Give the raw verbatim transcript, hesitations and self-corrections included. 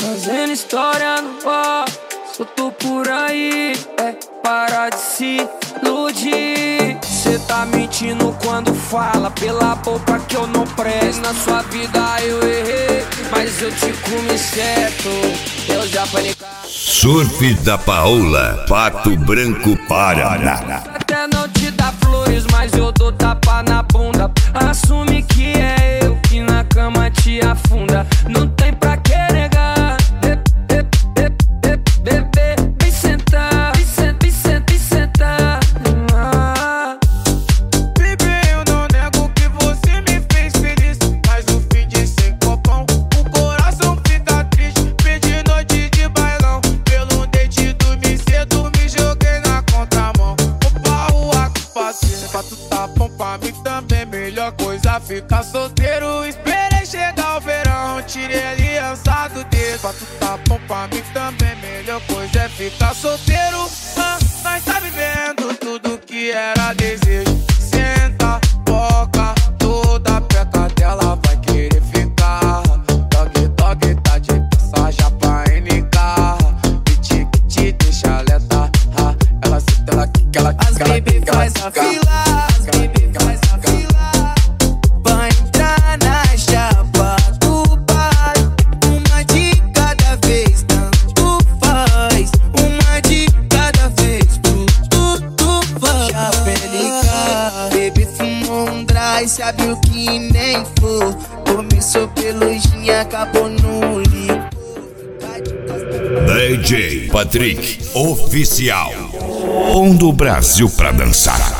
Fazendo história no bar, solto por aí, é para de se iludir. Cê tá mentindo quando fala pela boca que eu não presto. Na sua vida eu errei, mas eu te comi certo. Eu já panicava. Surf da Paola, Pato Branco, Paraná. Até não te dá flores, mas eu dou tapa na bunda. Assume que é eu que na cama te afunda. Não tem pra que negar. Bebê, vem sentar, vem sentar, vem sentar, vem sentar. Ah. Bebê, eu não nego que você me fez feliz, mas no fim de sem copão o coração fica triste. Perdi noite de bailão, pelo dente dormi cedo, me joguei na contramão. Opa, o ato fácil, pra tu tá bom pra mim também. Melhor coisa ficar solteiro. Esperei chegar o verão, tirei a aliança do dedo. Pra tu tá bom pra mim também. Melhor coisa é ficar solteiro. Ah, nós tá vivendo tudo que era desejo. Senta, toca, toda perto dela vai querer ficar. Dog, dog, tá de passagem pra N K. Piti, piti, deixa alerta. Ela senta, ela quica, ela quica. As baby faz a fila, as baby faz a fila. Vai entrar na chapa do bar. Uma de cada vez, tanto faz. Uma de cada vez, tudo, tudo faz. Chapelica, baby fumou um dry, sabe o que nem for. Começou pelujinha, acabou no limpo. D J Patrick Oficial, pondo o Brasil pra dançar.